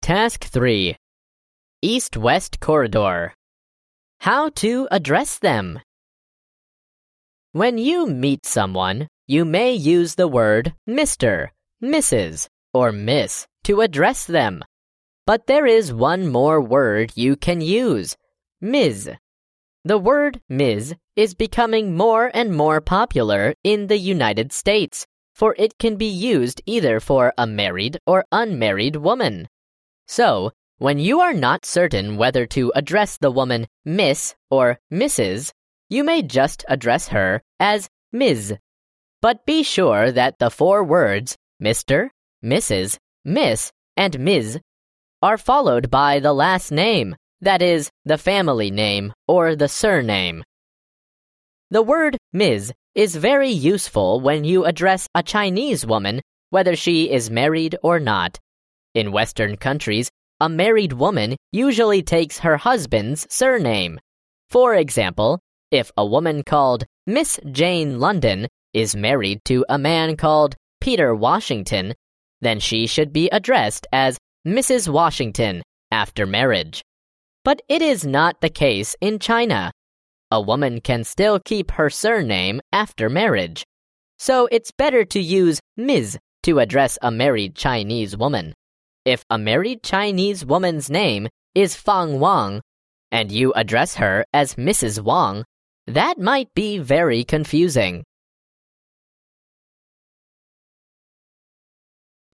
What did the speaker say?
Task 3. East-West Corridor. How to address them. When you meet someone, you may use the word Mr., Mrs., or Miss to address them. But there is one more word you can use, Ms. The word Ms. is becoming more and more popular in the United States, for it can be used either for a married or unmarried woman. So, when you are not certain whether to address the woman Miss or Mrs., you may just address her as Ms. But be sure that the 4 words Mr., Mrs., Miss, and Ms. are followed by the last name, that is, the family name or the surname. The word Ms. is very useful when you address a Chinese woman, whether she is married or not. In Western countries, a married woman usually takes her husband's surname. For example, if a woman called Miss Jane London is married to a man called Peter Washington, then she should be addressed as Mrs. Washington after marriage. But it is not the case in China. A woman can still keep her surname after marriage. So it's better to use Ms. to address a married Chinese woman. If a married Chinese woman's name is Fang Wang, and you address her as Mrs. Wang, that might be very confusing.